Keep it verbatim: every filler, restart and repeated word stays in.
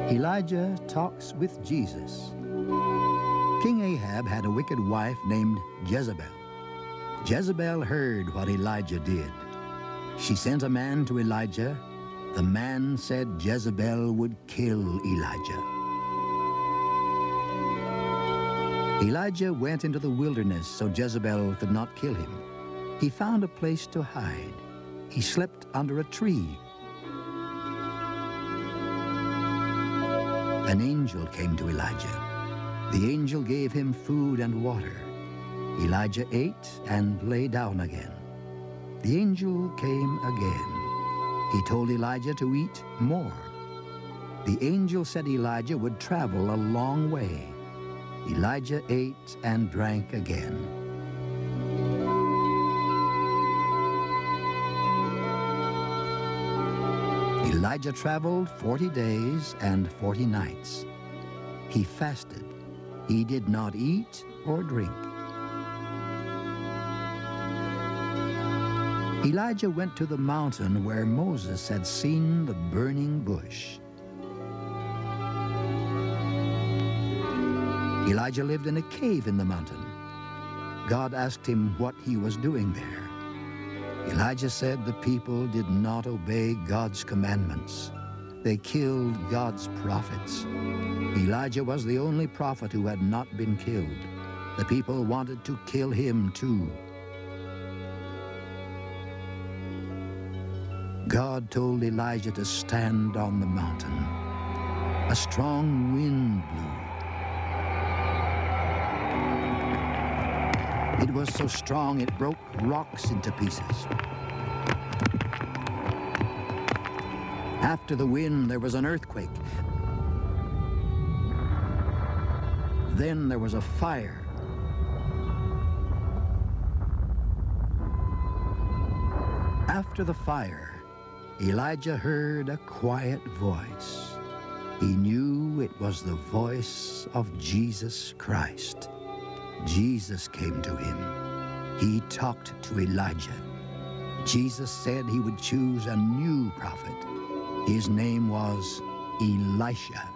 Elijah talks with Jesus. King Ahab had a wicked wife named Jezebel. Jezebel heard what Elijah did. She sent a man to Elijah. The man said Jezebel would kill Elijah. Elijah went into the wilderness so Jezebel could not kill him. He found a place to hide. He slept under a tree. An angel came to Elijah. The angel gave him food and water. Elijah ate and lay down again. The angel came again. He told Elijah to eat more. The angel said Elijah would travel a long way. Elijah ate and drank again. Elijah traveled forty days and forty nights. He fasted. He did not eat or drink. Elijah went to the mountain where Moses had seen the burning bush. Elijah lived in a cave in the mountain. God asked him what he was doing there. Elijah said the people did not obey God's commandments. They killed God's prophets. Elijah was the only prophet who had not been killed. The people wanted to kill him too. God told Elijah to stand on the mountain. A strong wind blew. It was so strong it broke rocks into pieces. After the wind, there was an earthquake. Then there was a fire. After the fire, Elijah heard a quiet voice. He knew it was the voice of Jesus Christ. Jesus came to him. He talked to Elijah. Jesus said he would choose a new prophet. His name was Elisha.